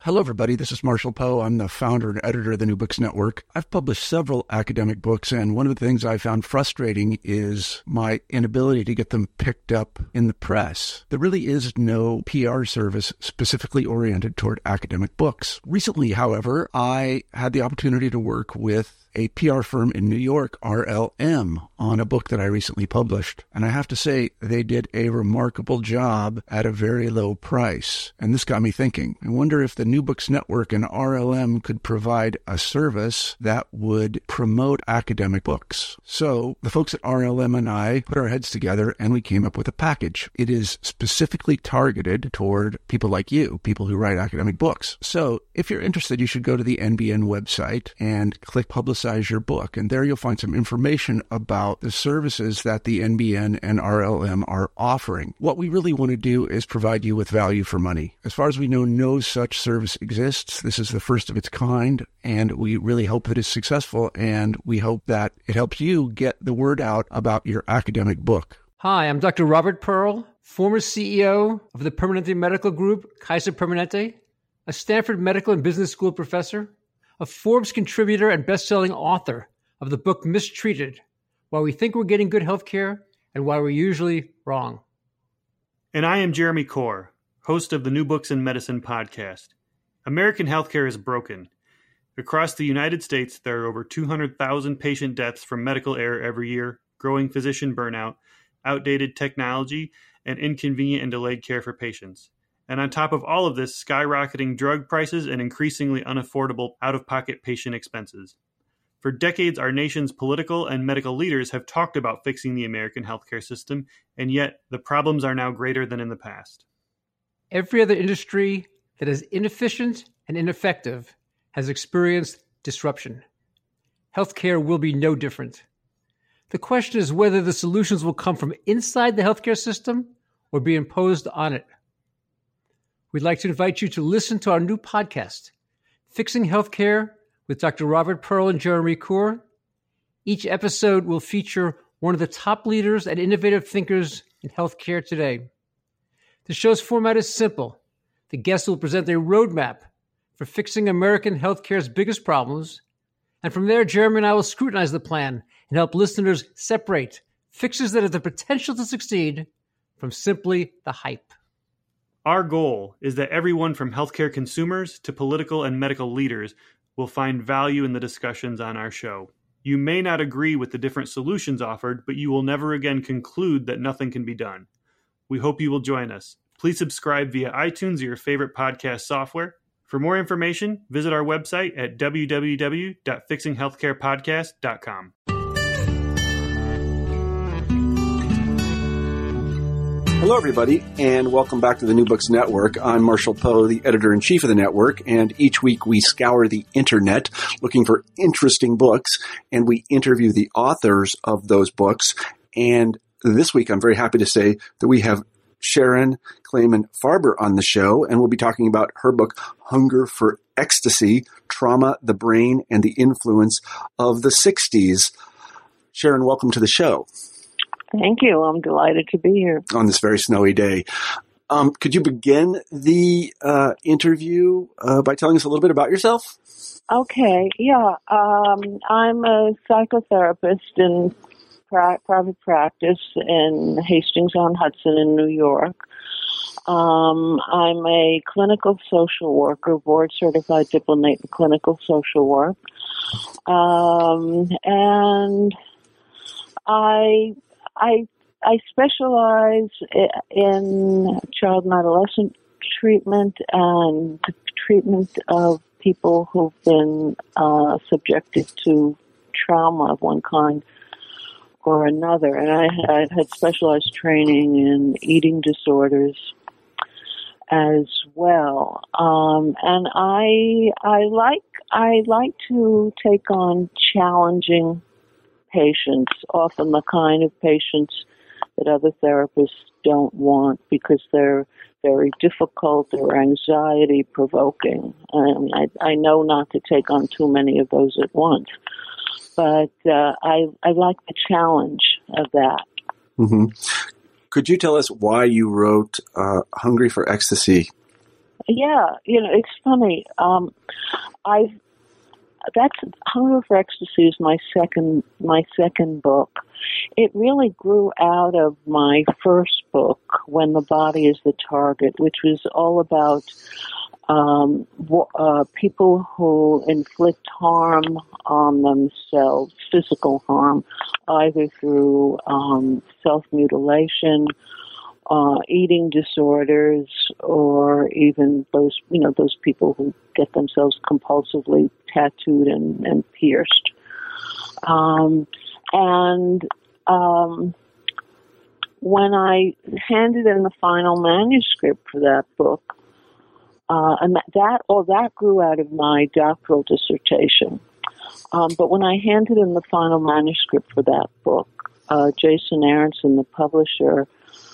Hello, everybody. This is Marshall Poe. I'm the founder and editor of the New Books Network. I've published several academic books, and one of the things I found frustrating is my inability to get them picked up in the press. There really is no PR service specifically oriented toward academic books. Recently, however, I had the opportunity to work with a PR firm in New York, RLM, on a book that I recently published. And I have to say, they did a remarkable job at a very low price. And this got me thinking. I wonder if the New Books Network and RLM could provide a service that would promote academic books. So the folks at RLM and I put our heads together and we came up with a package. It is specifically targeted toward people like you, people who write academic books. So if you're interested, you should go to the NBN website and click Publicize Your Book. And there you'll find some information about the services that the NBN and RLM are offering. What we really want to do is provide you with value for money. As far as we know, no such service exists. This is the first of its kind, and we really hope that it's successful, and we hope that it helps you get the word out about your academic book. Hi, I'm Dr. Robert Pearl, former CEO of the Permanente Medical Group, Kaiser Permanente, a Stanford Medical and Business School professor, a Forbes contributor and best-selling author of the book Mistreated, Why We Think We're Getting Good Healthcare and Why We're Usually Wrong. And I am Jeremy Corr, host of the New Books in Medicine podcast. American healthcare is broken. Across the United States, there are over 200,000 patient deaths from medical error every year, growing physician burnout, outdated technology, and inconvenient and delayed care for patients. And on top of all of this, skyrocketing drug prices and increasingly unaffordable out-of-pocket patient expenses. For decades, our nation's political and medical leaders have talked about fixing the American healthcare system, and yet the problems are now greater than in the past. Every other industry that is inefficient and ineffective has experienced disruption. Healthcare will be no different. The question is whether the solutions will come from inside the healthcare system or be imposed on it. We'd like to invite you to listen to our new podcast, Fixing Healthcare with Dr. Robert Pearl and Jeremy Corr. Each episode will feature one of the top leaders and innovative thinkers in healthcare today. The show's format is simple. The guests will present a roadmap for fixing American healthcare's biggest problems. And from there, Jeremy and I will scrutinize the plan and help listeners separate fixes that have the potential to succeed from simply the hype. Our goal is that everyone from healthcare consumers to political and medical leaders will find value in the discussions on our show. You may not agree with the different solutions offered, but you will never again conclude that nothing can be done. We hope you will join us. Please subscribe via iTunes or your favorite podcast software. For more information, visit our website at www.fixinghealthcarepodcast.com. Hello, everybody, and welcome back to the New Books Network. I'm Marshall Poe, the editor-in-chief of the network, and each week we scour the internet looking for interesting books, and we interview the authors of those books. And this week, I'm very happy to say that we have Sharon Kleiman-Farber on the show, and we'll be talking about her book, Hunger for Ecstasy, Trauma, the Brain, and the Influence of the 60s. Sharon, welcome to the show. Thank you. I'm delighted to be here. On this very snowy day. Could you begin the interview by telling us a little bit about yourself? Okay. Yeah. I'm a psychotherapist in private practice in Hastings-on-Hudson in New York. I'm a clinical social worker, board-certified diplomate in clinical social work. And I specialize in child and adolescent treatment and treatment of people who've been subjected to trauma of one kind or another. And I had specialized training in eating disorders as well. And I like to take on challenging patients, often the kind of patients that other therapists don't want because they're very difficult or anxiety provoking. I know not to take on too many of those at once, but I like the challenge of that. Mm-hmm. Could you tell us why you wrote Hungry for Ecstasy? Yeah, it's funny. Hunger for Ecstasy is my second book. It really grew out of my first book, When the Body is the Target, which was all about people who inflict harm on themselves, physical harm, either through self-mutilation, eating disorders, or even those people who get themselves compulsively tattooed and pierced. When I handed in the final manuscript for that book, and that grew out of my doctoral dissertation. But when I handed in the final manuscript for that book, Jason Aronson, the publisher,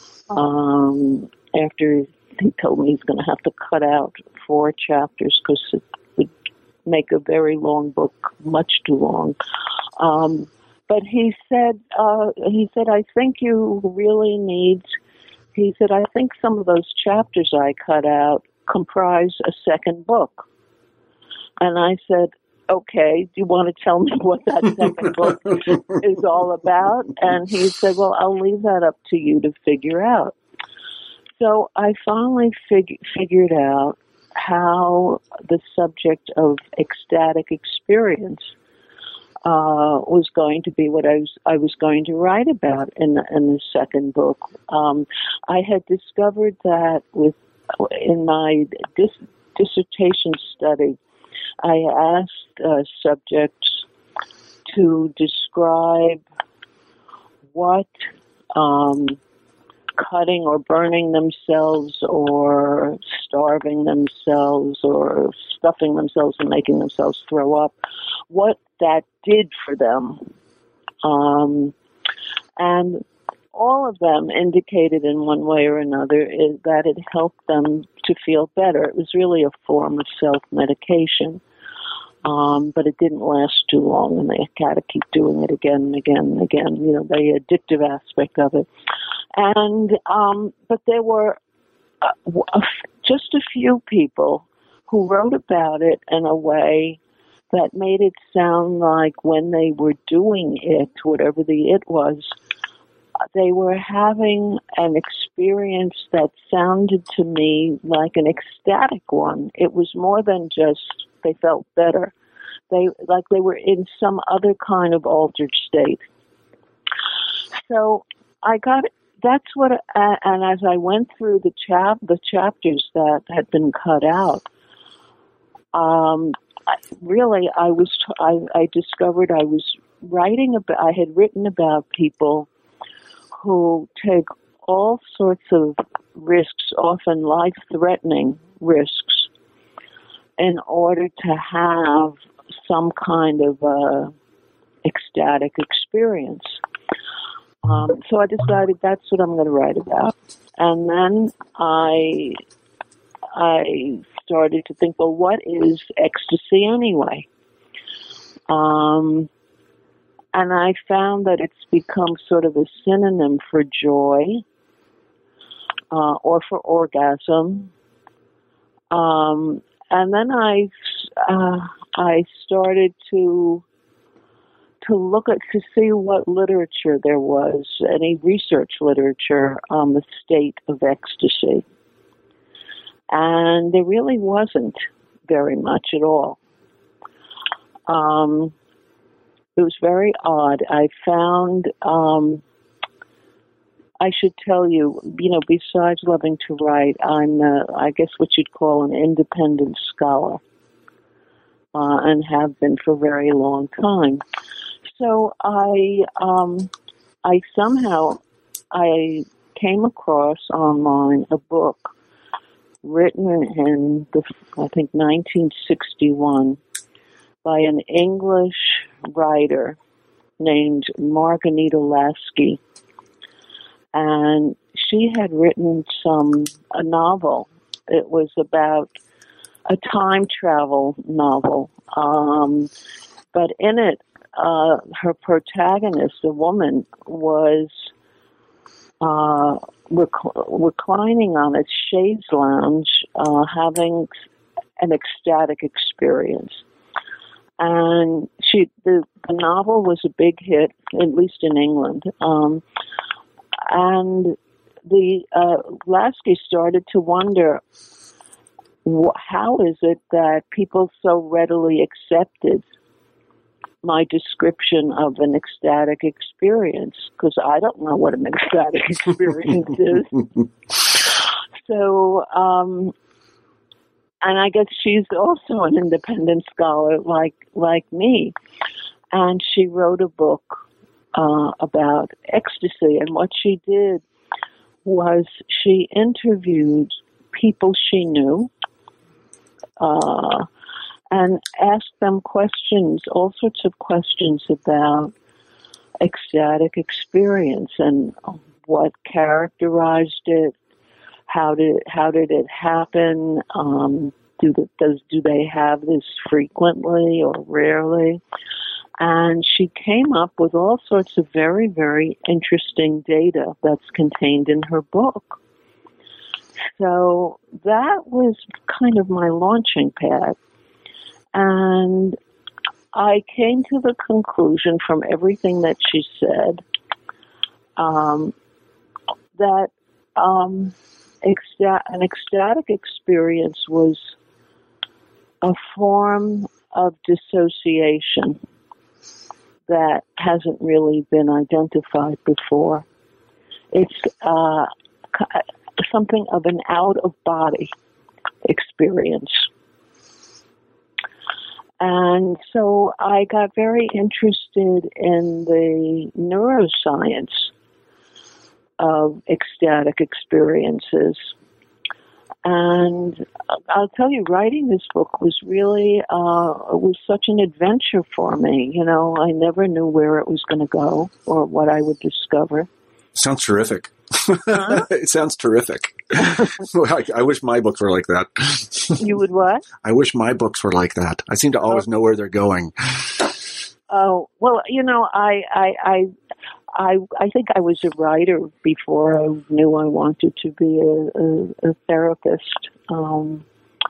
after he told me he's going to have to cut out 4 chapters because it would make a very long book much too long. But he said, I think you really need. He said, I think some of those chapters I cut out comprise a second book. And I said, okay, do you want to tell me what that second book is all about? And he said, well, I'll leave that up to you to figure out. So I finally figured out how the subject of ecstatic experience was going to be what I was going to write about in the second book. I had discovered that in my dissertation study, I asked subjects to describe what cutting or burning themselves or starving themselves or stuffing themselves and making themselves throw up, what that did for them. And all of them indicated in one way or another that it helped them to feel better. It was really a form of self-medication. But it didn't last too long, and they had to keep doing it again and again and again, the addictive aspect of it. And but there were just a few people who wrote about it in a way that made it sound like when they were doing it, whatever the it was, they were having an experience that sounded to me like an ecstatic one. It was more than just they felt better. They were in some other kind of altered state. So that's what, and as I went through the chapters that had been cut out, I discovered I was I had written about people who take all sorts of risks, often life-threatening risks, in order to have some kind of ecstatic experience. So I decided that's what I'm going to write about. And then I started to think, well, what is ecstasy anyway? And I found that it's become sort of a synonym for joy or for orgasm. And then I started to see what literature there was, any research literature on the state of ecstasy. And there really wasn't very much at all. It was very odd. I found, I should tell you, besides loving to write, I'm, I guess what you'd call an independent scholar, and have been for a very long time. So I came across online a book written in, I think, 1961 by an English writer named Margarita Lasky. And she had written a novel. It was about a time travel novel. But in it, her protagonist, a woman, was reclining on a chaise lounge, having an ecstatic experience. And the novel was a big hit, at least in England. And the Lasky started to wonder, how is it that people so readily accepted my description of an ecstatic experience? Because I don't know what an ecstatic experience is. So, and I guess she's also an independent scholar like me. And she wrote a book about ecstasy. And what she did was she interviewed people she knew and asked them questions, all sorts of questions about ecstatic experience and what characterized it, how did it happen, do they have this frequently or rarely? And she came up with all sorts of very, very interesting data that's contained in her book. So that was kind of my launching pad. And I came to the conclusion from everything that she said that an ecstatic experience was a form of dissociation that hasn't really been identified before. It's something of an out-of-body experience. And so I got very interested in the neuroscience of ecstatic experiences. And I'll tell you, writing this book was really, it was such an adventure for me. You know, I never knew where it was going to go or what I would discover. Sounds terrific. Huh? It sounds terrific. I wish my books were like that. You would what? I wish my books were like that. I seem to always know where they're going. Oh, well, you know, I think I was a writer before I knew I wanted to be a therapist. And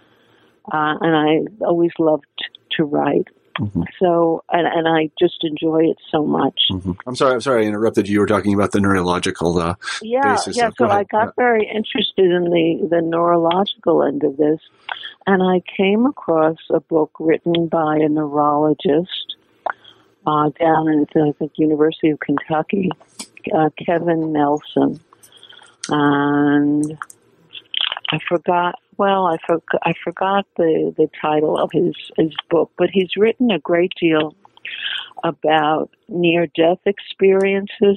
I always loved to write. Mm-hmm. So, and I just enjoy it so much. Mm-hmm. I'm sorry I interrupted you. You were talking about the neurological basis. Yeah. So I got very interested in the neurological end of this, and I came across a book written by a neurologist down at the University of Kentucky, Kevin Nelson, and I forgot the title of his book, but he's written a great deal about near-death experiences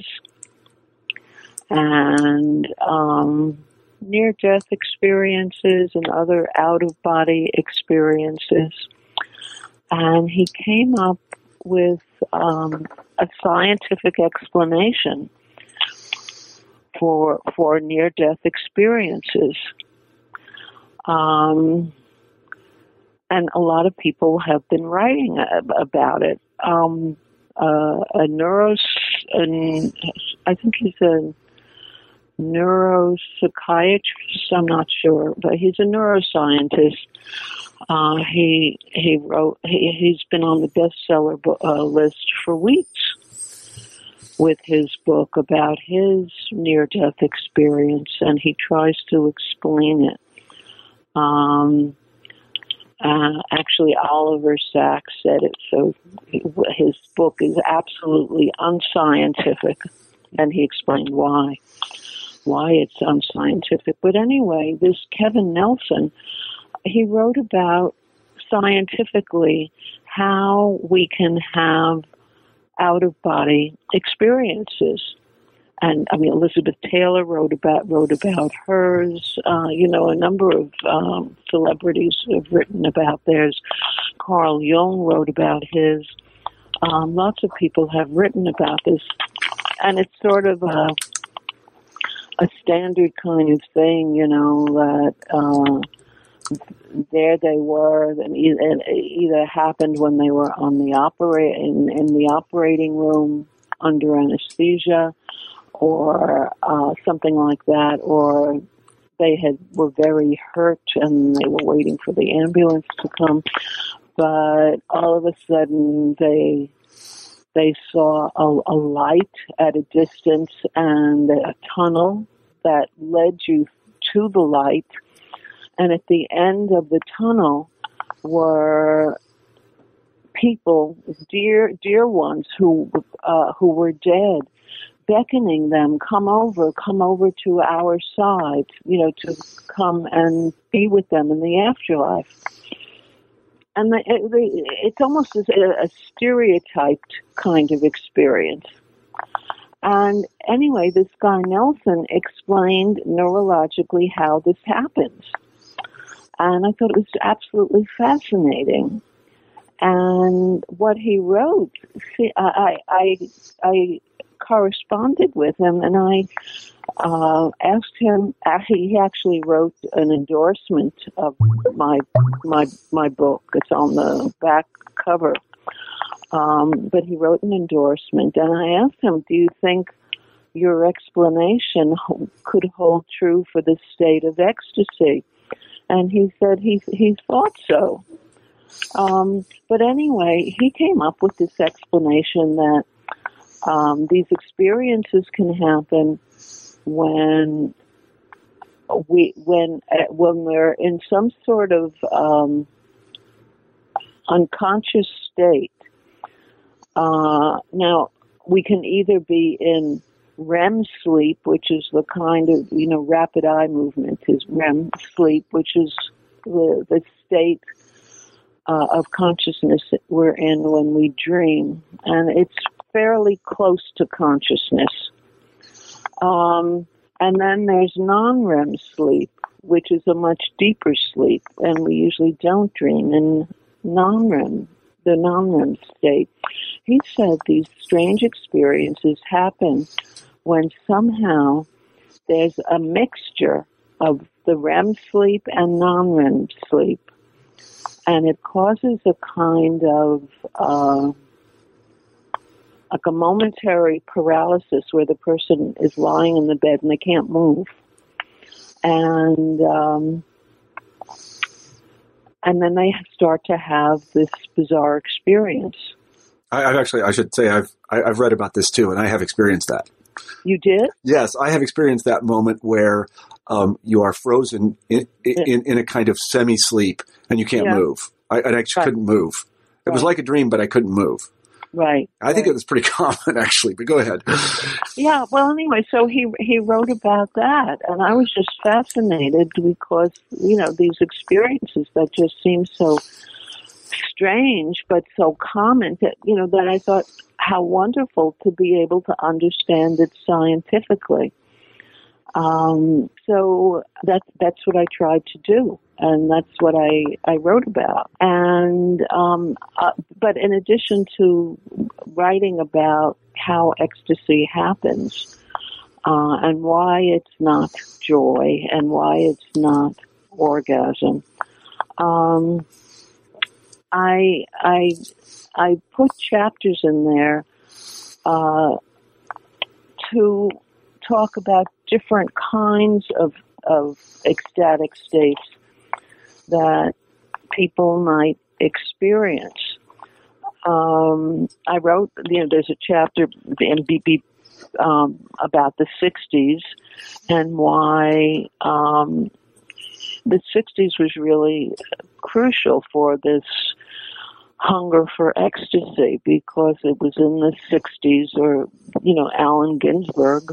and near-death experiences and other out-of-body experiences. And he came up with a scientific explanation for near-death experiences. And a lot of people have been writing about it. I think he's a neuropsychiatrist, I'm not sure, but he's a neuroscientist. He's been on the bestseller list for weeks with his book about his near-death experience, and he tries to explain it. Actually, Oliver Sacks said it, so his book is absolutely unscientific, and he explained why it's unscientific. But anyway, this Kevin Nelson, he wrote about scientifically how we can have out-of-body experiences. And I mean, Elizabeth Taylor wrote about hers. A number of celebrities have written about theirs. Carl Jung wrote about his. Lots of people have written about this, and it's sort of a standard kind of thing, that there they were, and it either happened when they were on the in the operating room under anesthesia, or something like that, or they were very hurt and they were waiting for the ambulance to come. But all of a sudden they saw a light at a distance and a tunnel that led you to the light. And at the end of the tunnel were people, dear ones who were dead, beckoning them, come over to our side, to come and be with them in the afterlife. And it's almost a stereotyped kind of experience. And anyway, this guy Nelson explained neurologically how this happens. And I thought it was absolutely fascinating. And what he wrote, I corresponded with him, and I asked him. He actually wrote an endorsement of my book. It's on the back cover. But he wrote an endorsement, and I asked him, "Do you think your explanation could hold true for the state of ecstasy?" And he said he thought so. But anyway, he came up with this explanation that these experiences can happen when we're in some sort of unconscious state. Now, we can either be in REM sleep, which is the kind of, rapid eye movement is REM sleep, which is the state of consciousness that we're in when we dream. And it's fairly close to consciousness. And then there's non-REM sleep, which is a much deeper sleep, and we usually don't dream in the non-REM state. He said these strange experiences happen when somehow there's a mixture of the REM sleep and non-REM sleep, and it causes a kind of like a momentary paralysis where the person is lying in the bed and they can't move. And then they start to have this bizarre experience. I should say I've read about this too, and I have experienced that. You did? Yes, I have experienced that moment where you are frozen in a kind of semi-sleep and you can't move. I couldn't move. It was like a dream, but I couldn't move. Right. I think it was pretty common, actually, but go ahead. Yeah, well, anyway, so he wrote about that, and I was just fascinated because, these experiences that just seem so strange but so common that, that I thought how wonderful to be able to understand it scientifically. So that's what I tried to do, and that's what I wrote about. And but in addition to writing about how ecstasy happens and why it's not joy and why it's not orgasm, I put chapters in there to talk about different kinds of ecstatic states that people might experience. I wrote, there's a chapter in BB about the 60s and why the 60s was really crucial for this hunger for ecstasy, because it was in the 60s, or, Allen Ginsberg,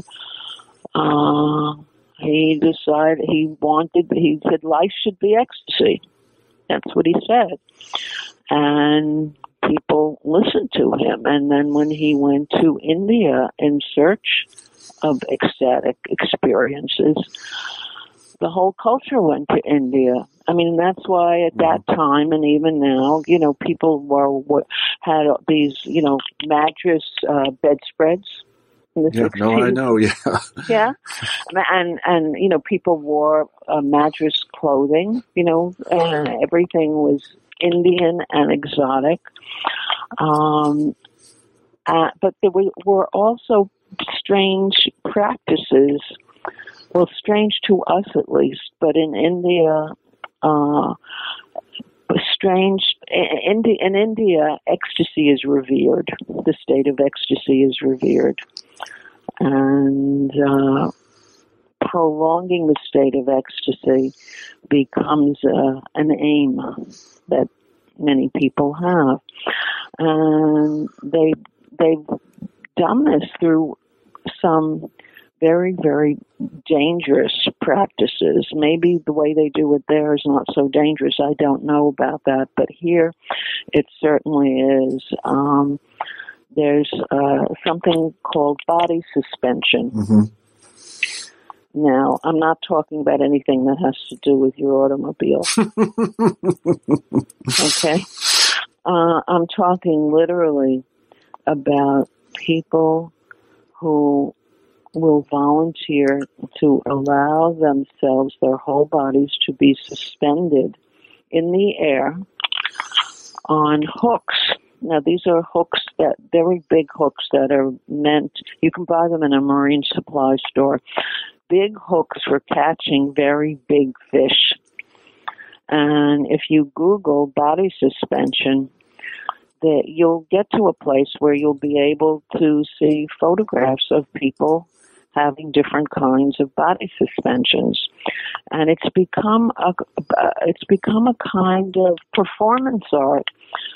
he decided he said life should be ecstasy. That's what he said. And people listened to him. And then when he went to India in search of ecstatic experiences, the whole culture went to India. I mean, that's why at that time and even now, people had these, mattress bedspreads. Yeah, no, I know, yeah. Yeah. And people wore mattress clothing, and everything was Indian and exotic. But there were also strange practices. Well, strange to us at least, but in India, in India, ecstasy is revered. The state of ecstasy is revered. And prolonging the state of ecstasy becomes an aim that many people have. And they've done this through some very, very dangerous practices. Maybe the way they do it there is not so dangerous. I don't know about that. But here, it certainly is. There's something called body suspension. Mm-hmm. Now, I'm not talking about anything that has to do with your automobile. Okay? I'm talking literally about people who will volunteer to allow themselves, their whole bodies, to be suspended in the air on hooks. Now, these are hooks, that very big hooks that are meant, you can buy them in a marine supply store. Big hooks for catching very big fish. And if you Google body suspension, you'll get to a place where you'll be able to see photographs of people having different kinds of body suspensions. And it's become a kind of performance art.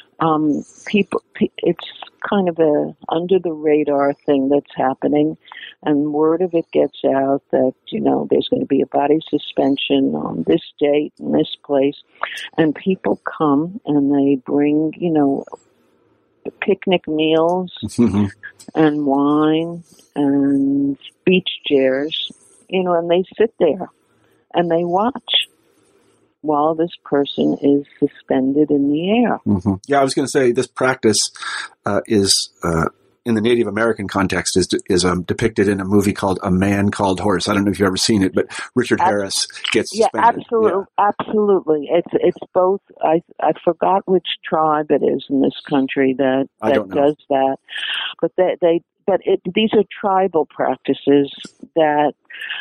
It's kind of a under the radar thing that's happening, and word of it gets out that, there's going to be a body suspension on this date in this place, and people come and they bring, picnic meals mm-hmm. and wine and beach chairs, and they sit there and they watch while this person is suspended in the air. Mm-hmm. Yeah, I was going to say this practice is in the Native American context is depicted in a movie called A Man Called Horse. I don't know if you've ever seen it, but Richard Harris gets suspended. Yeah, absolutely. It's both. I forgot which tribe it is in this country that does that, but these are tribal practices that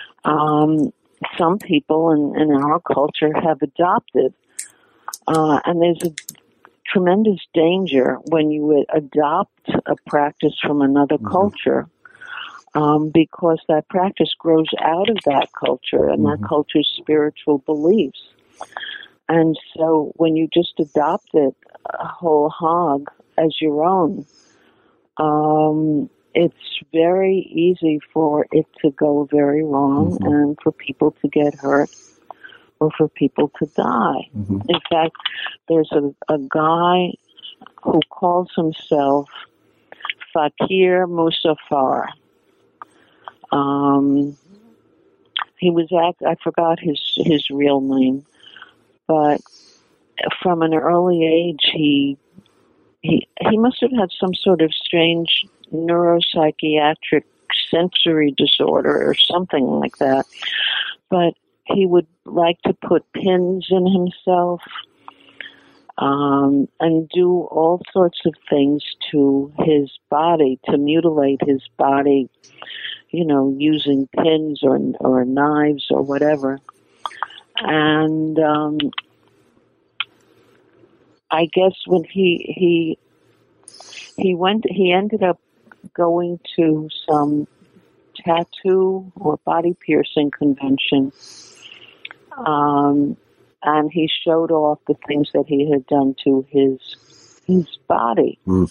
some people in our culture have adopted. And there's a tremendous danger when you adopt a practice from another mm-hmm. culture, because that practice grows out of that culture and mm-hmm. that culture's spiritual beliefs. And so when you just adopt it whole hog as your own, it's very easy for it to go very wrong mm-hmm. and for people to get hurt or for people to die. Mm-hmm. In fact, there's a guy who calls himself Fakir Musafar. He was I forgot his real name, but from an early age, he must have had some sort of strange neuropsychiatric sensory disorder or something like that. But he would like to put pins in himself and do all sorts of things to his body, to mutilate his body, using pins or knives or whatever. And I guess when he ended up going to some tattoo or body piercing convention, and he showed off the things that he had done to his body. Mm.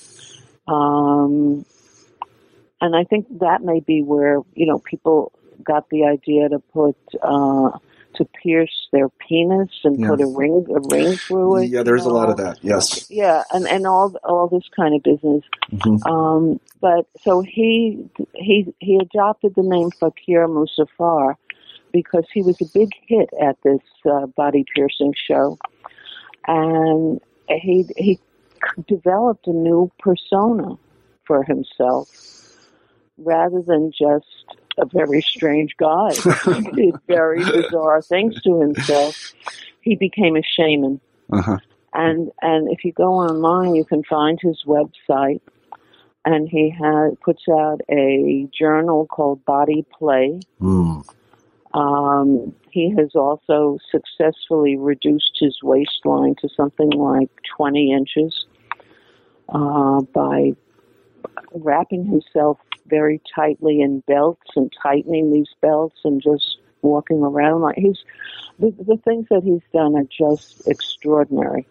And I think that may be where, people got the idea to put to pierce their penis and put a ring through it. Yeah, there's a lot of that. Yes. Yeah, and all this kind of business. Mm-hmm. But so he adopted the name Fakir Musafar because he was a big hit at this body piercing show, and he developed a new persona for himself rather than just a very strange guy. He did very bizarre things to himself. He became a shaman. Uh-huh. And if you go online, you can find his website. and he puts out a journal called Body Play. He has also successfully reduced his waistline to something like 20 inches by wrapping himself very tightly in belts and tightening these belts and just walking around. Like the things that he's done are just extraordinary.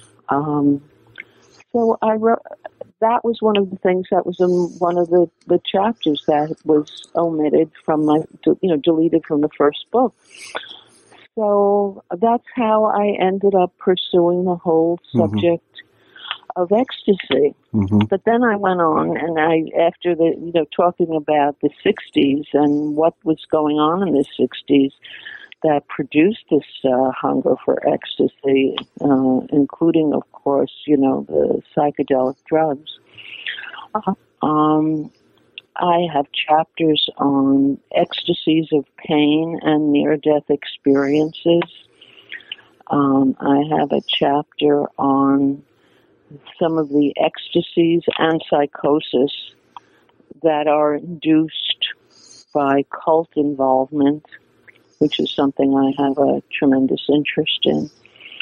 So I wrote. That was one of the things that was in one of the chapters that was omitted from deleted from the first book. So that's how I ended up pursuing the whole subject of ecstasy. But then I went on, and after talking about the 60s and what was going on in the 60s that produced this hunger for ecstasy, including, of course, the psychedelic drugs. I have chapters on ecstasies of pain and near-death experiences. I have a chapter on some of the ecstasies and psychosis that are induced by cult involvement, which is something I have a tremendous interest in.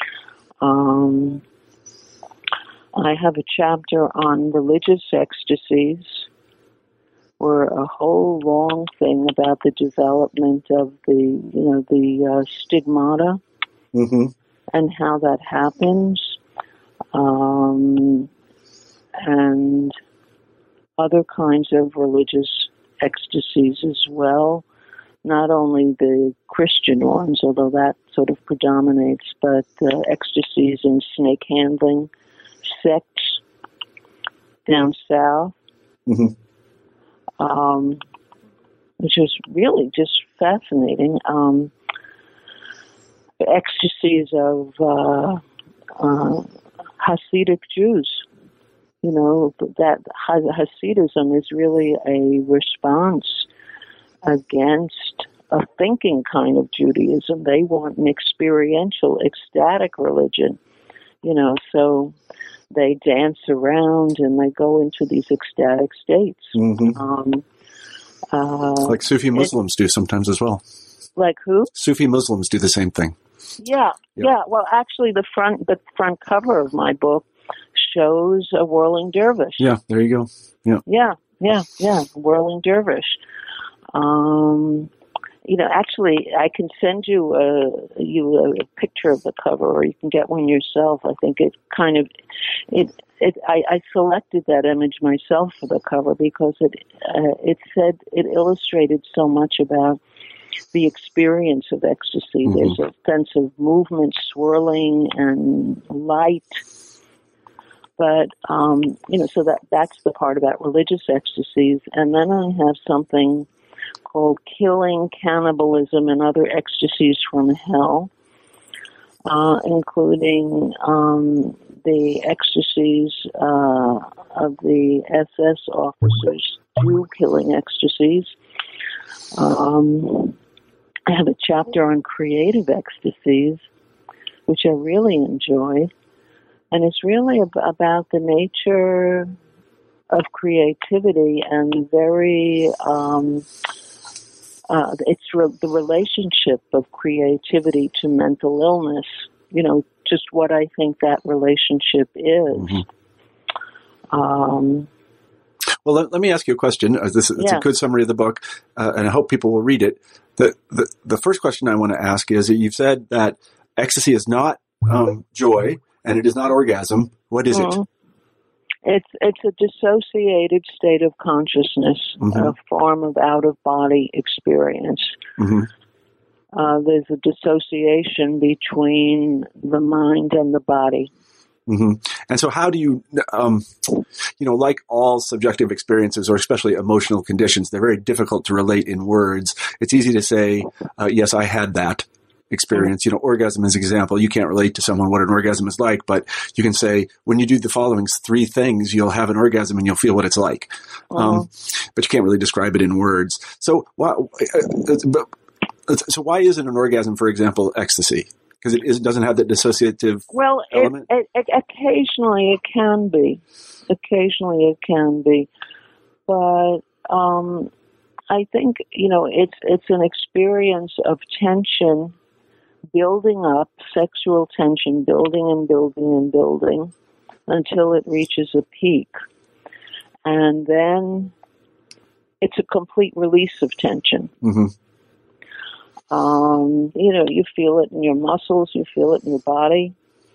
I have a chapter on religious ecstasies, or a whole long thing about the development of the stigmata and how that happens, and other kinds of religious ecstasies as well. Not only the Christian ones, although that sort of predominates, but ecstasies in snake handling, sex down south, which was really just fascinating. The ecstasies of Hasidic Jews. That Hasidism is really a response against a thinking kind of Judaism. They want an experiential, ecstatic religion, so they dance around and they go into these ecstatic states. Like Sufi Muslims do sometimes as well. Like who? Sufi Muslims do the same thing. Yeah. Well, actually, the front cover of my book shows a whirling dervish. Yeah, there you go. Yeah, whirling dervish. Actually, I can send you a picture of the cover, or you can get one yourself. I think I selected that image myself for the cover because it illustrated so much about the experience of ecstasy. There's a sense of movement, swirling, and light. But, so that's the part about religious ecstasies. And then I have something called Killing, Cannibalism, and Other Ecstasies from Hell, including the ecstasies of the SS officers, Jew-killing ecstasies. I have a chapter on creative ecstasies, which I really enjoy. And it's really about the nature of creativity and very, the relationship of creativity to mental illness, just what I think that relationship is. Well, let me ask you a question. It's a good summary of the book, and I hope people will read it. The first question I want to ask is that you've said that ecstasy is not joy, and it is not orgasm. What is it? It's a dissociated state of consciousness, a form of out-of-body experience. There's a dissociation between the mind and the body. And so how do you, like all subjective experiences, or especially emotional conditions, they're very difficult to relate in words. It's easy to say, yes, I had that experience. Orgasm is an example. You can't relate to someone what an orgasm is like, but you can say, when you do the following 3 things, you'll have an orgasm and you'll feel what it's like. But you can't really describe it in words. So why isn't an orgasm, for example, ecstasy? Because it doesn't have that dissociative element? Occasionally it can be. But I think, it's an experience of tension building up, sexual tension, building and building and building until it reaches a peak. And then it's a complete release of tension. Mm-hmm. You feel it in your muscles, you feel it in your body.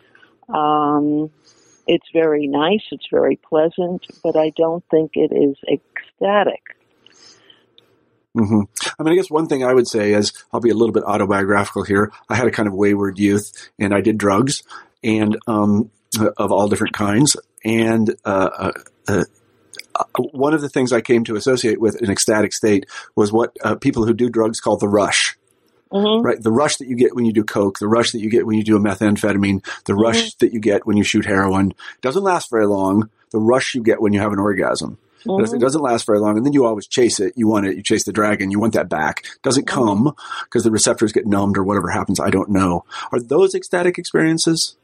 It's very nice, it's very pleasant, but I don't think it is ecstatic. Mm-hmm. I mean, I guess one thing I would say is, I'll be a little bit autobiographical here. I had a kind of wayward youth, and I did drugs, and of all different kinds. And one of the things I came to associate with an ecstatic state was what people who do drugs call the rush. Mm-hmm. Right, the rush that you get when you do coke, the rush that you get when you do a methamphetamine, the rush that you get when you shoot heroin doesn't last very long. The rush you get when you have an orgasm. It doesn't last very long, and then you always chase it. You want it. You chase the dragon. You want that back. Doesn't come because the receptors get numbed or whatever happens. I don't know. Are those ecstatic experiences?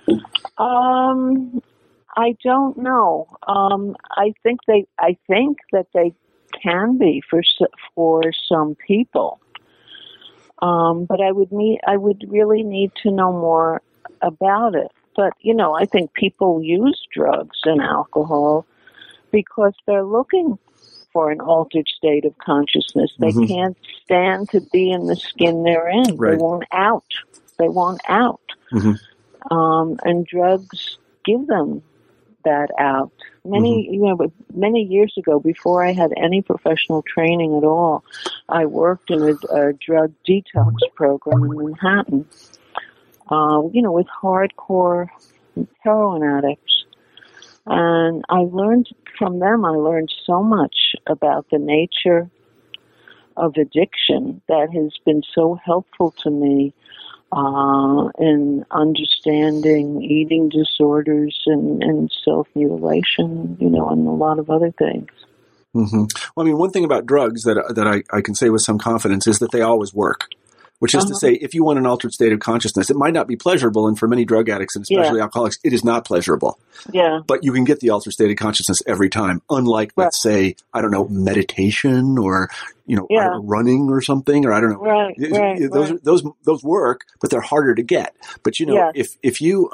I don't know. I think that they can be for some people. But I would really need to know more about it. But I think people use drugs and alcohol because they're looking for an altered state of consciousness. They can't stand to be in the skin they're in. Right. They want out. Mm-hmm. And drugs give them that out. Many years ago, before I had any professional training at all, I worked in a drug detox program in Manhattan, with hardcore heroin addicts. And I learned so much about the nature of addiction that has been so helpful to me in understanding eating disorders and self-mutilation, and a lot of other things. Mm-hmm. Well, I mean, one thing about drugs that I can say with some confidence is that they always work. Which is to say, if you want an altered state of consciousness, it might not be pleasurable, and for many drug addicts, and especially alcoholics, it is not pleasurable. Yeah. But you can get the altered state of consciousness every time, unlike, let's say, I don't know, meditation or, running or something, or I don't know. Right. Those work, but they're harder to get. But, if you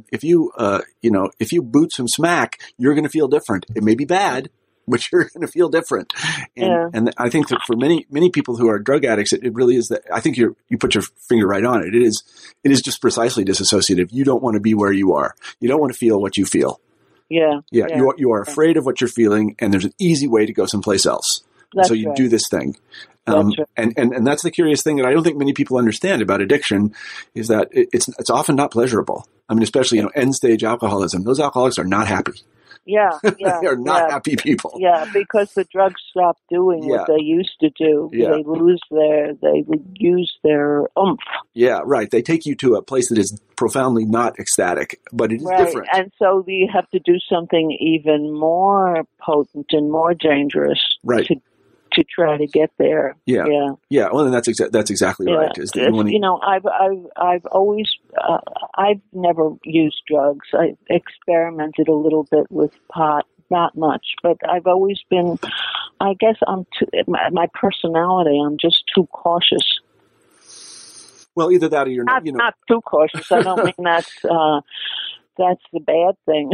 boot some smack, you're going to feel different. It may be bad, but you're going to feel different. And I think that for many, many people who are drug addicts, it really is that, I think you put your finger right on it. It is just precisely disassociative. You don't want to be where you are. You don't want to feel what you feel. Yeah. You are afraid of what you're feeling, and there's an easy way to go someplace else. So you do this thing. And that's the curious thing that I don't think many people understand about addiction is that it's often not pleasurable. I mean, especially, end stage alcoholism. Those alcoholics are not happy. Yeah. They are not happy people. Yeah, because the drugs stop doing what they used to do. Yeah. They use their oomph. Yeah, right. They take you to a place that is profoundly not ecstatic, but it is different. And so you have to do something even more potent and more dangerous to try to get there. Yeah. Well, then that's exactly right. I've always I've never used drugs. I experimented a little bit with pot, not much, but I've always been. I guess my personality. I'm just too cautious. Well, either that or you're not. Not too cautious. I don't mean that's the bad thing.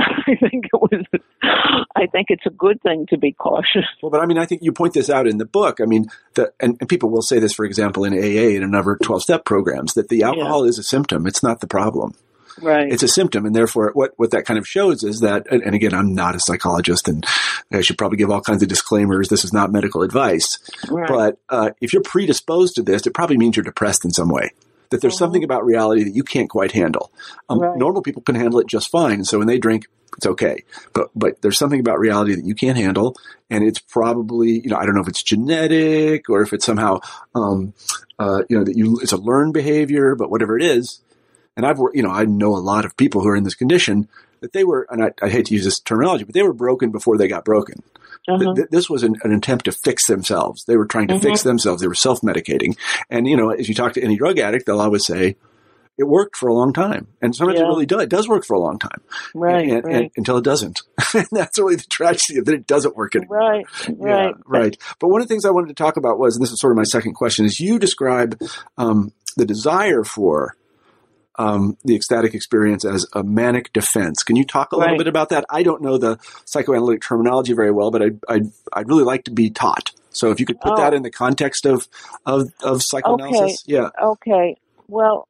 I think it's a good thing to be cautious. Well, but I mean, I think you point this out in the book. I mean, and people will say this, for example, in AA and another 12-step programs, that the alcohol is a symptom. It's not the problem. Right. It's a symptom. And therefore, what that kind of shows is that, and again, I'm not a psychologist, and I should probably give all kinds of disclaimers. This is not medical advice. Right. But if you're predisposed to this, it probably means you're depressed in some way. That there's something about reality that you can't quite handle. Normal people can handle it just fine. And so when they drink, it's okay. But there's something about reality that you can't handle. And it's probably, I don't know if it's genetic or if it's somehow, it's a learned behavior, but whatever it is. And I know a lot of people who are in this condition that they were, and I hate to use this terminology, but they were broken before they got broken. This was an attempt to fix themselves. They were trying to fix themselves. They were self-medicating. And, as you talk to any drug addict, they'll always say, it worked for a long time. And sometimes it really does. It does work for a long time. Right. And until it doesn't. And that's really the tragedy of that it doesn't work anymore. Right. But one of the things I wanted to talk about was, and this is sort of my second question, is you describe the desire for the ecstatic experience as a manic defense. Can you talk a little bit about that? I don't know the psychoanalytic terminology very well, but I'd really like to be taught. So if you could put that in the context of psychoanalysis. Okay. Yeah. Okay. Well,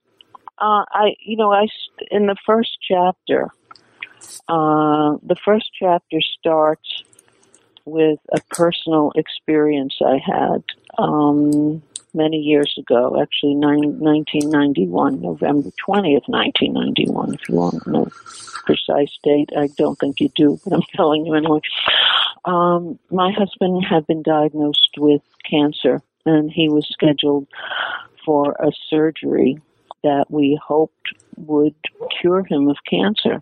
in the first chapter, starts with a personal experience I had many years ago, actually 1991, November 20th, 1991, if you want to know precise date. I don't think you do, but I'm telling you anyway. My husband had been diagnosed with cancer, and he was scheduled for a surgery that we hoped would cure him of cancer.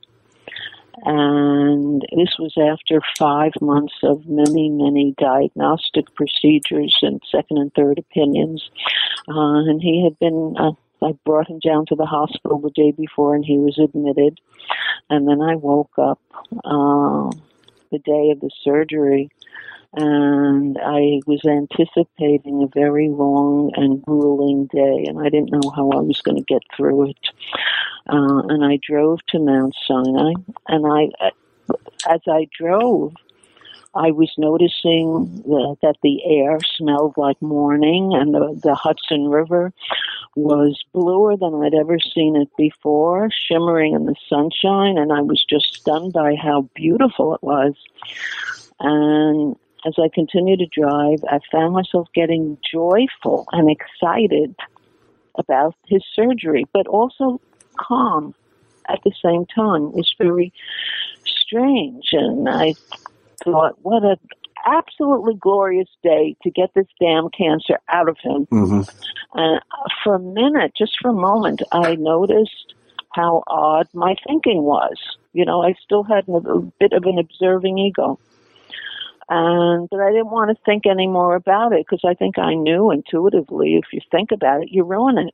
And this was after 5 months of many, many diagnostic procedures and second and third opinions. And he had been, I brought him down to the hospital the day before, and he was admitted. And then I woke up the day of the surgery, and I was anticipating a very long and grueling day, and I didn't know how I was going to get through it. And I drove to Mount Sinai, and as I drove, I was noticing that the air smelled like morning, and the Hudson River was bluer than I'd ever seen it before, shimmering in the sunshine, and I was just stunned by how beautiful it was. And as I continued to drive, I found myself getting joyful and excited about his surgery, but also calm at the same time. It was very strange, and I thought, what an absolutely glorious day to get this damn cancer out of him. Mm-hmm. And for a minute, just for a moment, I noticed how odd my thinking was. I still had a bit of an observing ego. But I didn't want to think any more about it, because I think I knew intuitively, if you think about it, you ruin it,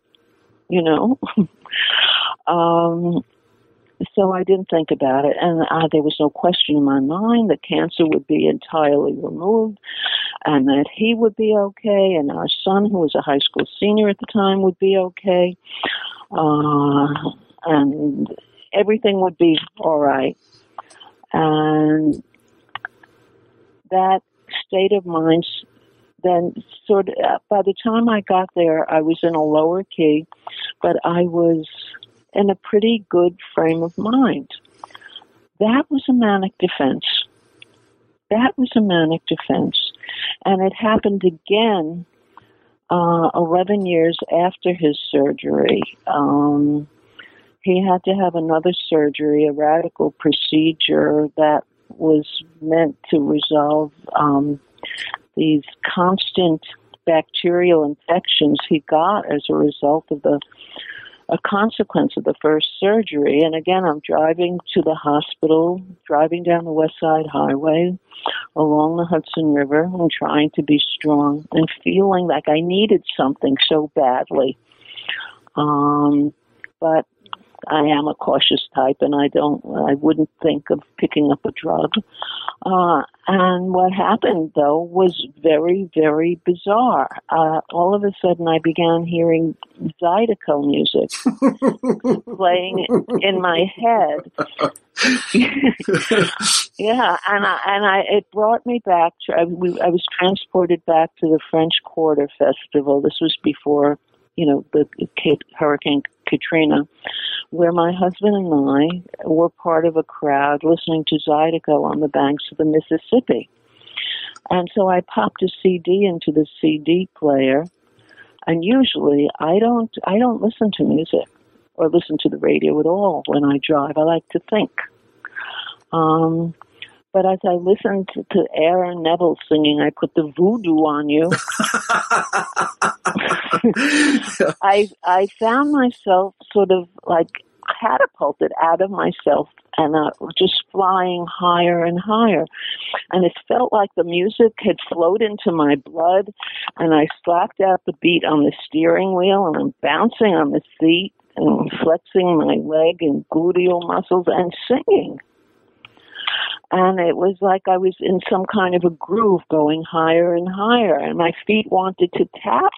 So I didn't think about it, and there was no question in my mind that cancer would be entirely removed, and that he would be okay, and our son, who was a high school senior at the time, would be okay, and everything would be all right. And that state of mind, then sort of, by the time I got there, I was in a lower key, but I was in a pretty good frame of mind. That was a manic defense. And it happened again 11 years after his surgery. He had to have another surgery, a radical procedure that was meant to resolve these constant bacterial infections he got as a result of a consequence of the first surgery. And again, I'm driving to the hospital, driving down the West Side Highway along the Hudson River, and trying to be strong and feeling like I needed something so badly. But I am a cautious type, and I wouldn't think of picking up a drug. And what happened, though, was very, very bizarre. All of a sudden, I began hearing Zydeco music playing in my head. Yeah, and it brought me back to. I was transported back to the French Quarter Festival. This was before, the Hurricane Katrina, where my husband and I were part of a crowd listening to Zydeco on the banks of the Mississippi. And so I popped a CD into the CD player, and usually I don't listen to music or listen to the radio at all when I drive. I like to think. But as I listened to Aaron Neville singing, I put the voodoo on you. I found myself sort of like catapulted out of myself and just flying higher and higher. And it felt like the music had flowed into my blood, and I slapped out the beat on the steering wheel, and I'm bouncing on the seat, and flexing my leg and gluteal muscles and singing. And it was like I was in some kind of a groove going higher and higher, and my feet wanted to tap.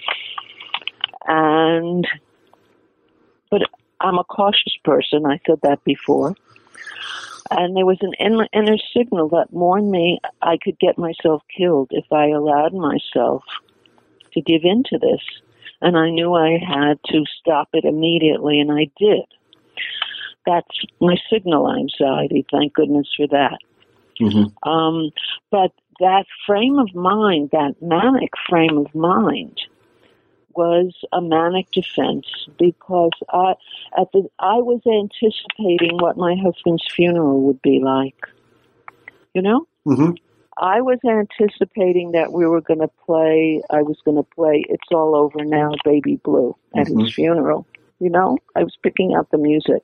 But I'm a cautious person. I said that before. And there was an inner signal that warned me I could get myself killed if I allowed myself to give in to this. And I knew I had to stop it immediately, and I did. That's my signal anxiety. Thank goodness for that. Mm-hmm. But that frame of mind, that manic frame of mind, was a manic defense because I was anticipating what my husband's funeral would be like. You know? Mm-hmm. I was anticipating that I was going to play It's All Over Now, Baby Blue at his funeral. You know? I was picking out the music.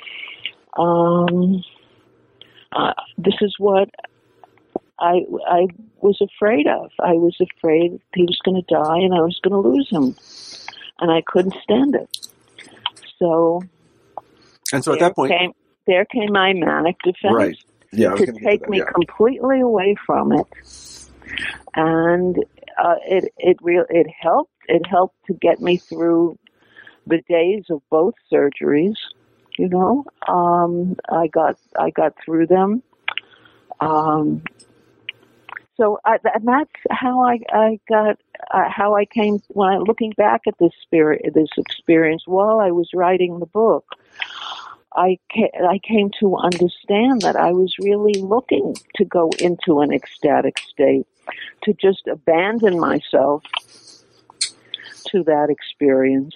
This is what I was afraid of. I was afraid he was going to die and I was going to lose him. And I couldn't stand it. So at that point... There came my manic defense. Right. Yeah, to take me completely away from it. And it helped. It helped to get me through the days of both surgeries. You know, I got through them. So that's how I came. When looking back at this experience while I was writing the book, I came to understand that I was really looking to go into an ecstatic state, to just abandon myself to that experience.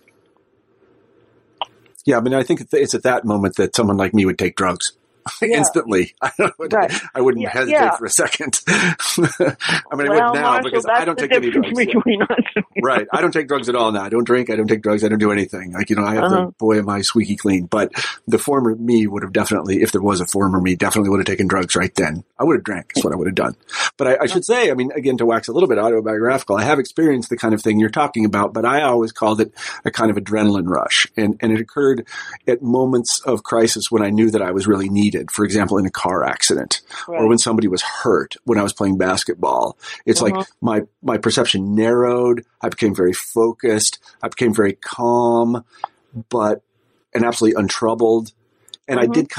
Yeah, I mean, I think it's at that moment that someone like me would take drugs. Instantly. I wouldn't hesitate for a second. I mean, I would now, Marshall, because I don't take any drugs. Right. I don't take drugs at all now. I don't drink. I don't take drugs. I don't do anything. Like, you know, I have the boy am I squeaky clean. But the former me would have definitely, if there was a former me, definitely would have taken drugs right then. I would have drank. That's what I would have done. But I should say, I mean, again, to wax a little bit autobiographical, I have experienced the kind of thing you're talking about, but I always called it a kind of adrenaline rush. And it occurred at moments of crisis when I knew that I was really needed. For example, in a car accident, or when somebody was hurt when I was playing basketball. It's like my perception narrowed. I became very focused. I became very calm, and absolutely untroubled. And I did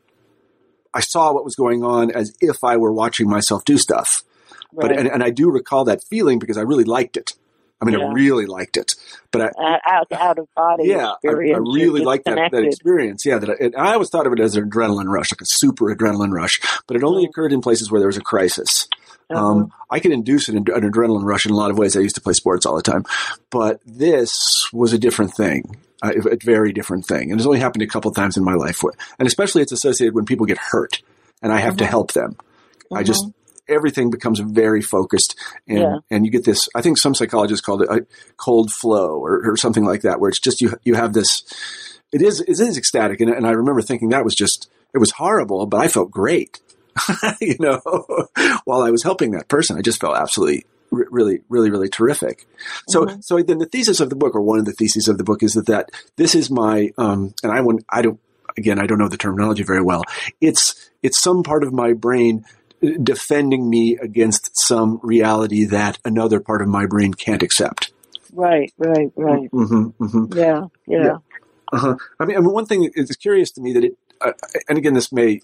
I saw what was going on as if I were watching myself do stuff. Right. But and I do recall that feeling because I really liked it. I mean, I really liked it, but out of body experience. I really liked that experience. Yeah, I always thought of it as an adrenaline rush, like a super adrenaline rush, but it only occurred in places where there was a crisis. I can induce an adrenaline rush in a lot of ways. I used to play sports all the time, but this was a different thing, a very different thing. And it's only happened a couple of times in my life, and especially it's associated when people get hurt, and I have to help them. Everything becomes very focused and you get this, I think some psychologists called it a cold flow or something like that, where it's just, you have this, it is ecstatic. And I remember thinking that was just, it was horrible, but I felt great, you know, while I was helping that person. I just felt absolutely, really, really, really terrific. So then the thesis of the book, or one of the theses of the book, is that this is my, and I don't know the terminology very well. It's some part of my brain defending me against some reality that another part of my brain can't accept. Right. Yeah. I mean, one thing that's curious to me that and again, this may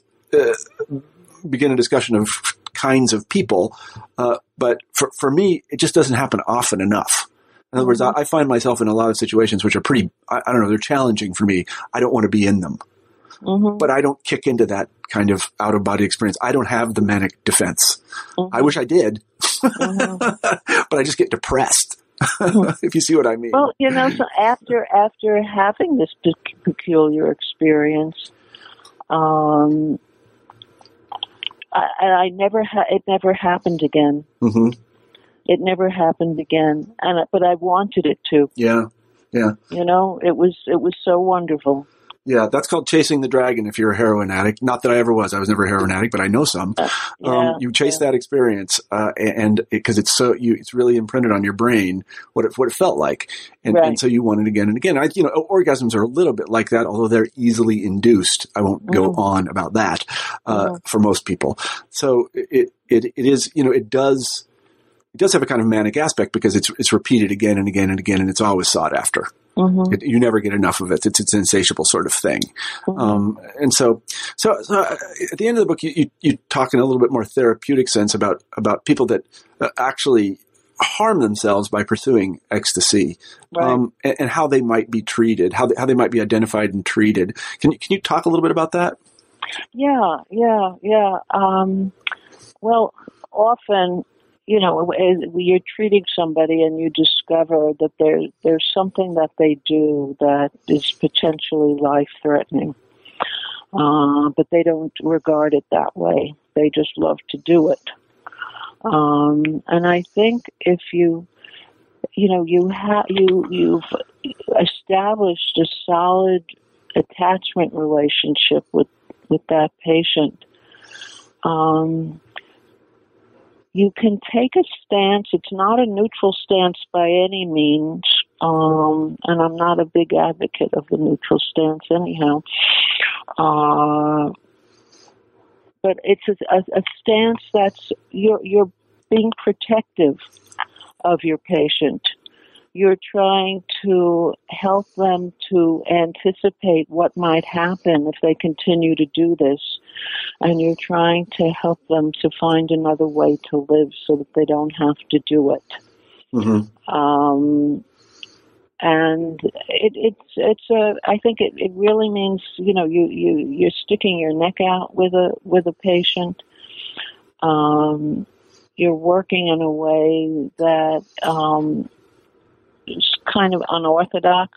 begin a discussion of kinds of people, but for me, it just doesn't happen often enough. In other words, I find myself in a lot of situations which are pretty, I don't know, they're challenging for me. I don't want to be in them. But I don't kick into that kind of out-of-body experience. I don't have the manic defense. I wish I did, but I just get depressed, if you see what I mean. Well, you know, so after having this peculiar experience, it never happened again. It never happened again, but I wanted it to. Yeah. You know, it was so wonderful. Yeah, that's called chasing the dragon if you're a heroin addict. Not that I ever was. I was never a heroin addict, but I know some. You chase that experience, and because it's really imprinted on your brain what it felt like. And so you want it again and again. Orgasms are a little bit like that, although they're easily induced. I won't go on about that, for most people. So it is, it does have a kind of manic aspect because it's repeated again and again and again, and it's always sought after. You never get enough of it. It's an insatiable sort of thing. And so at the end of the book, you talk in a little bit more therapeutic sense about people that actually harm themselves by pursuing ecstasy, and how they might be treated, how they might be identified and treated. Can you talk a little bit about that? Yeah. Well, often, you're treating somebody and you discover that there's something that they do that is potentially life-threatening, but they don't regard it that way. They just love to do it. And I think if you've established a solid attachment relationship with that patient, you can take a stance. It's not a neutral stance by any means, and I'm not a big advocate of the neutral stance anyhow. But it's a stance that's you're being protective of your patient. You're trying to help them to anticipate what might happen if they continue to do this. And you're trying to help them to find another way to live so that they don't have to do it. And I think it really means, you're sticking your neck out with a patient. You're working in a way that is kind of unorthodox.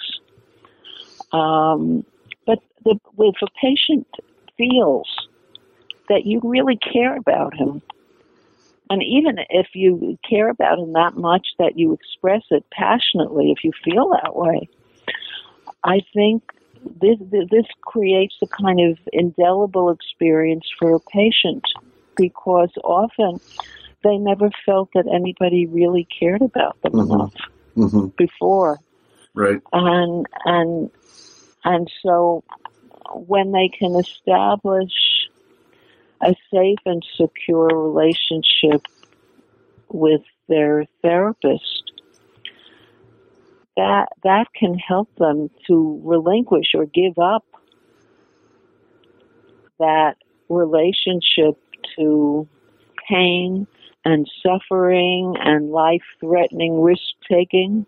But if a patient feels that you really care about him, and even if you care about him that much that you express it passionately, if you feel that way, I think this creates a kind of indelible experience for a patient, because often they never felt that anybody really cared about them enough before. Right. And so when they can establish a safe and secure relationship with their therapist, that can help them to relinquish or give up that relationship to pain and suffering and life-threatening risk-taking.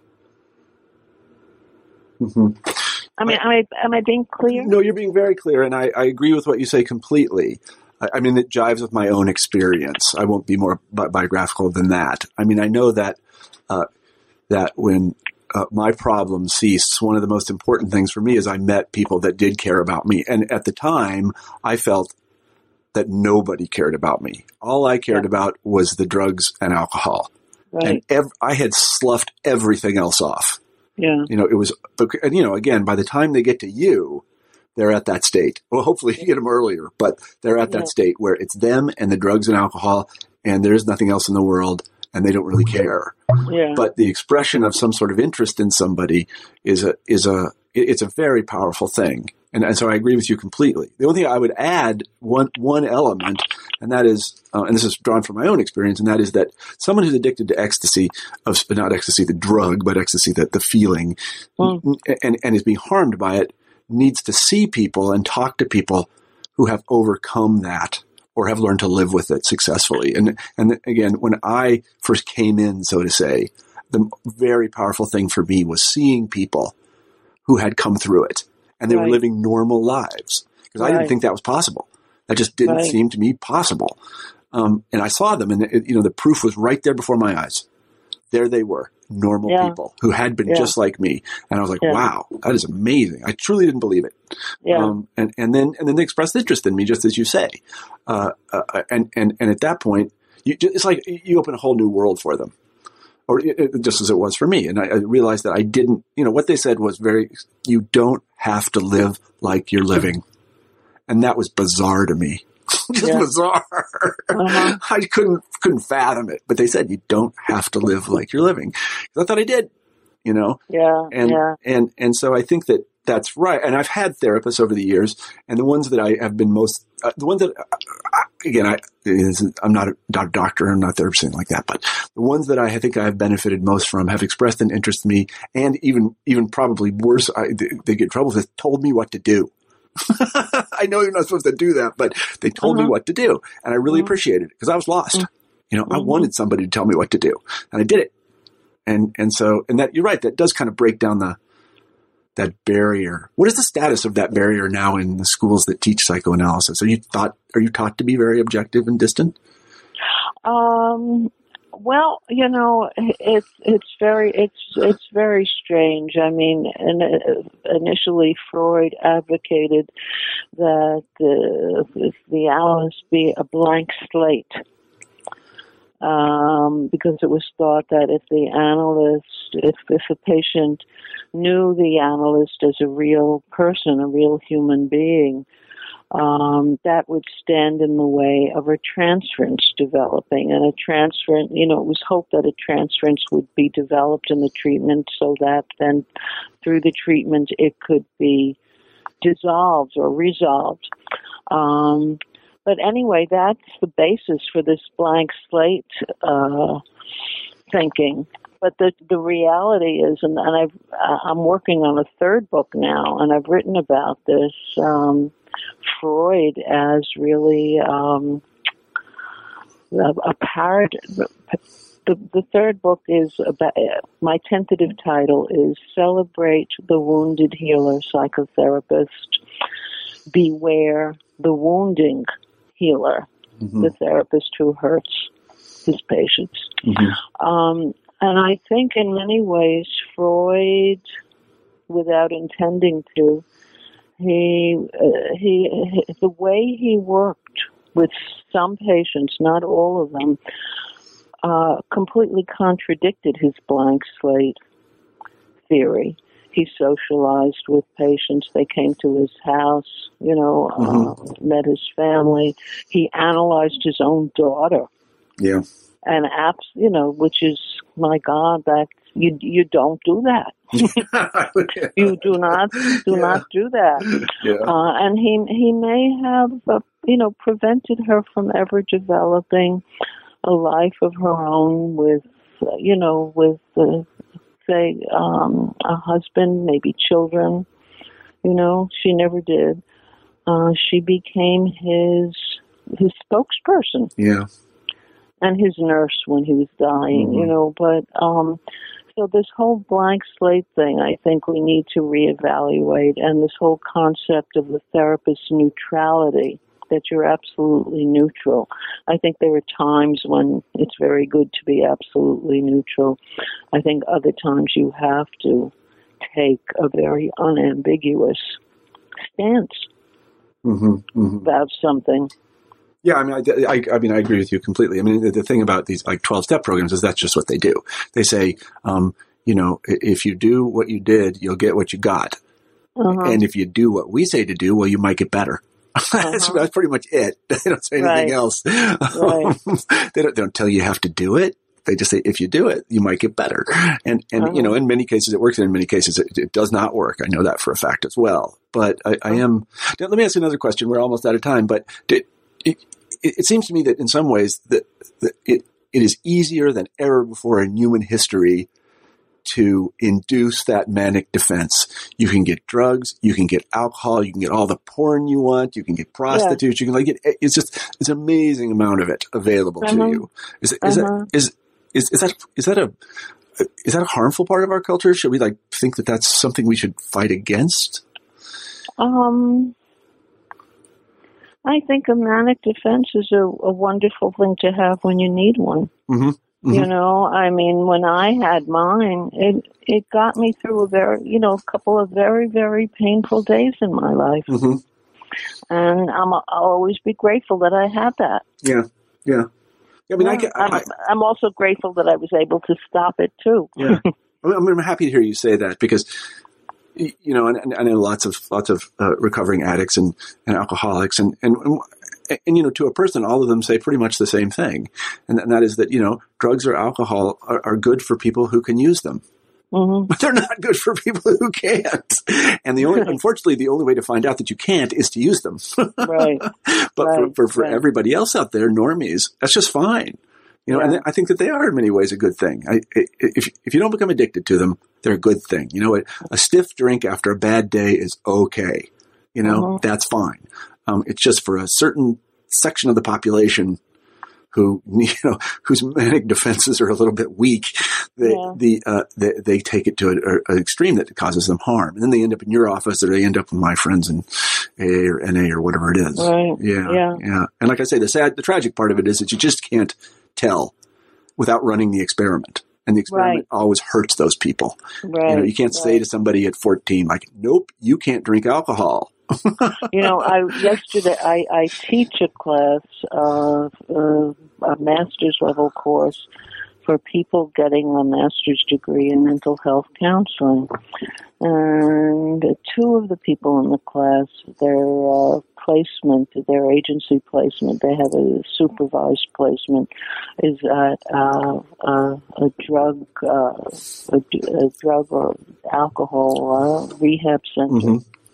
I mean, am I being clear? No, you're being very clear, and I agree with what you say completely. I mean, it jives with my own experience. I won't be more biographical than that. I mean, I know that when my problems ceased, one of the most important things for me is I met people that did care about me. And at the time, I felt that nobody cared about me. All I cared about was the drugs and alcohol. Right. And I had sloughed everything else off. Yeah. It was, and again, by the time they get to you, they're at that state. Well, hopefully you get them earlier, but they're at that state where it's them and the drugs and alcohol, and there's nothing else in the world, and they don't really care. Yeah. But the expression of some sort of interest in somebody it's a very powerful thing. And so I agree with you completely. The only thing I would add, one element, and that is, and this is drawn from my own experience, and that is that someone who's addicted to ecstasy, not ecstasy the drug, but ecstasy the feeling, and is being harmed by it, needs to see people and talk to people who have overcome that or have learned to live with it successfully. And again, when I first came in, so to say, the very powerful thing for me was seeing people who had come through it. And they were living normal lives, because I didn't think that was possible. That just didn't seem to me possible. And I saw them, and the proof was right there before my eyes. There they were, normal people who had been just like me. And I was like, wow, that is amazing. I truly didn't believe it. Yeah. And then they expressed interest in me, just as you say. And at that point, it's like you open a whole new world for them. or just as it was for me. And I realized that I didn't, what they said was you don't have to live like you're living. And that was bizarre to me. Just bizarre. Uh-huh. I couldn't fathom it. But they said you don't have to live like you're living. I thought I did, Yeah. And so I think that's right. And I've had therapists over the years, and the ones that I have been most, the ones that, again, I'm not a doctor, I'm not a therapist, anything like that, but the ones that I think I have benefited most from have expressed an interest in me, and even probably worse, they get in trouble with, told me what to do. I know you're not supposed to do that, but they told me what to do. And I really appreciated it because I was lost. I wanted somebody to tell me what to do, and I did it. And so that, you're right, that does kind of break down that barrier. What is the status of that barrier now in the schools that teach psychoanalysis? Are you taught to be very objective and distant? Well, it's very strange. I mean, initially Freud advocated that the analyst be a blank slate, because it was thought that if a patient knew the analyst as a real person, a real human being, that would stand in the way of a transference developing. And a transference, it was hoped that a transference would be developed in the treatment so that then through the treatment it could be dissolved or resolved. But anyway, that's the basis for this blank slate thinking. But the reality is, and I'm working on a third book now, and I've written about this. Freud as really a paradigm. The third book is about, my tentative title is Celebrate the Wounded Healer Psychotherapist. Beware the wounding healer, the therapist who hurts his patients. And I think in many ways Freud, without intending to, the way he worked with some patients, not all of them, completely contradicted his blank slate theory. He socialized with patients. They came to his house, met his family. He analyzed his own daughter. Yeah. And which is, my God, that you don't do that. You do not do that. Yeah. And he may have, prevented her from ever developing a life of her own with a husband, maybe children. She never did. She became his spokesperson. Yeah. And his nurse when he was dying, but so this whole blank slate thing, I think we need to reevaluate, and this whole concept of the therapist's neutrality, that you're absolutely neutral. I think there are times when it's very good to be absolutely neutral. I think other times you have to take a very unambiguous stance about something. Yeah, I mean, I agree with you completely. I mean, the thing about these 12-step programs is that's just what they do. They say, if you do what you did, you'll get what you got. And if you do what we say to do, well, you might get better. That's pretty much it. They don't say anything else. Right. They don't tell you have to do it. They just say, if you do it, you might get better. And in many cases it works, and in many cases it does not work. I know that for a fact as well. But I am, let me ask you another question. We're almost out of time, but it seems to me that in some ways that it is easier than ever before in human history to induce that manic defense. You can get drugs, you can get alcohol, you can get all the porn you want, you can get prostitutes, you can it's an amazing amount of it available to you. Is that a harmful part of our culture? Should we think that that's something we should fight against? I think a manic defense is a wonderful thing to have when you need one. I mean, when I had mine, it got me through a couple of very, very painful days in my life. And I'll always be grateful that I had that. Yeah. I mean, I'm also grateful that I was able to stop it too. Yeah, I'm happy to hear you say that because, you know, and I know lots of recovering addicts and alcoholics and you know, to a person, all of them say pretty much the same thing, and that is that, you know, drugs or alcohol are good for people who can use them. Mm-hmm. But they're not good for people who can't. And unfortunately, the only way to find out that you can't is to use them. Right. But for everybody else out there, normies, that's just fine. You know, and I think that they are in many ways a good thing. If you don't become addicted to them, they're a good thing. You know, a stiff drink after a bad day is okay. You know, that's fine. It's just for a certain section of the population who, you know, whose manic defenses are a little bit weak, they take it to an extreme that causes them harm. And then they end up in your office, or they end up with my friends in AA or NA or whatever it is. Right. Yeah. And like I say, the tragic part of it is that you just can't tell without running the experiment. And the experiment always hurts those people. Right. You know, you can't say to somebody at 14, like, nope, you can't drink alcohol. You know, yesterday I teach a class, a master's level course for people getting a master's degree in mental health counseling. And two of the people in the class, their agency placement, they have a supervised placement, is at a drug or alcohol rehab center. Mm-hmm.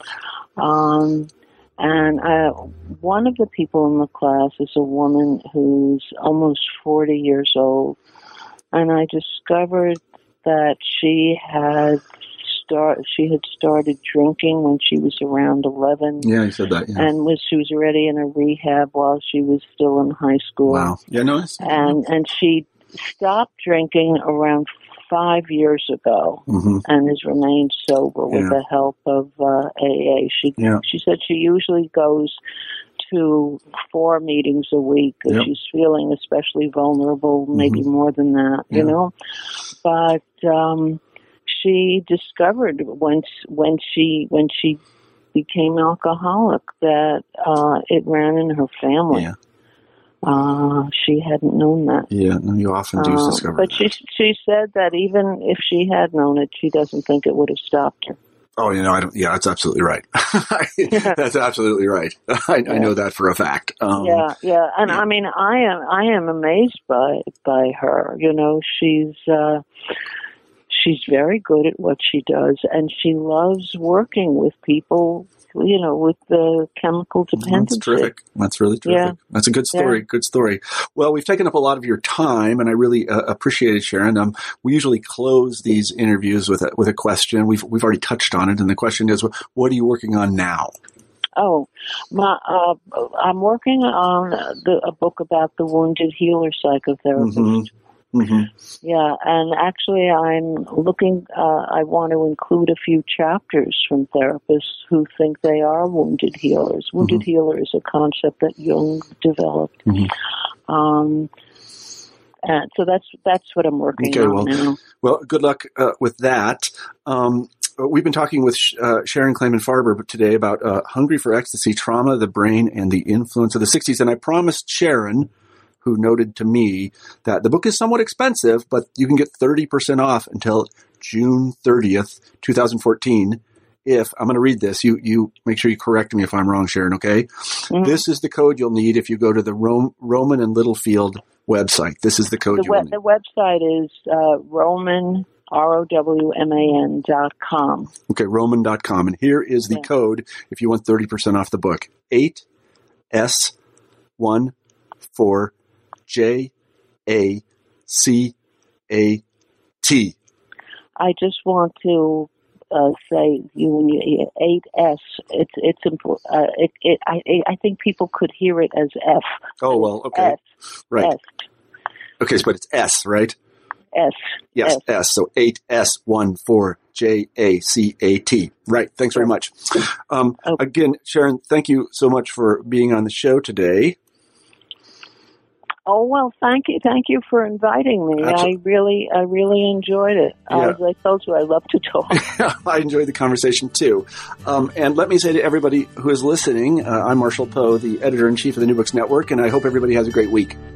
And one of the people in the class is a woman who's almost 40 years old, and I discovered that she had started drinking when she was around 11. Yeah, you said that. Yeah. And she was already in a rehab while she was still in high school. Wow. Yeah, no. And she stopped drinking around 5 years ago, and has remained sober with the help of AA. She said she usually goes to 4 meetings a week because she's feeling especially vulnerable, maybe more than that, you know. But she discovered when she became alcoholic that it ran in her family. Yeah. She hadn't known that. Yeah, no, you often do discover but that. She said that even if she had known it, she doesn't think it would have stopped her. Oh, you know, I don't. Yeah, that's absolutely right. That's absolutely right. I know that for a fact. And I mean, I am amazed by her. You know, she's very good at what she does, and she loves working with people, you know, with the chemical dependency. That's terrific. That's really terrific. Yeah. That's a good story. Yeah. Good story. Well, we've taken up a lot of your time, and I really appreciate it, Sharon. We usually close these interviews with a question. We've already touched on it, and the question is, what are you working on now? Oh, I'm working on a book about the wounded healer psychotherapist. Yeah, and actually I'm looking, I want to include a few chapters from therapists who think they are wounded healers. Wounded healer is a concept that Jung developed. And so that's what I'm working on now. Well, good luck with that. We've been talking with Sharon Klayman-Farber today about Hungry for Ecstasy, Trauma, the Brain, and the Influence of the 60s. And I promised Sharon, who noted to me that the book is somewhat expensive, but you can get 30% off until June 30th, 2014. If I'm going to read this, you make sure you correct me if I'm wrong, Sharon, okay? This is the code you'll need if you go to the Rowman and Littlefield website. This is the code you'll need. The website is Rowman, ROWMAN.com. Okay, Rowman.com. And here is the code if you want 30% off the book. 8S14JACAT. I just want to say when you 8S, it's important. I think people could hear it as F. Oh well, okay, right. F. Okay, but it's S, right? S. Yes, S. So 8S14JACAT. Right. Thanks very much. Again, Sharon, thank you so much for being on the show today. Oh, well, thank you for inviting me. Absolutely. I really enjoyed it. Yeah. As I told you, I love to talk. I enjoyed the conversation too. And let me say to everybody who is listening, I'm Marshall Poe, the editor-in-chief of the New Books Network, and I hope everybody has a great week.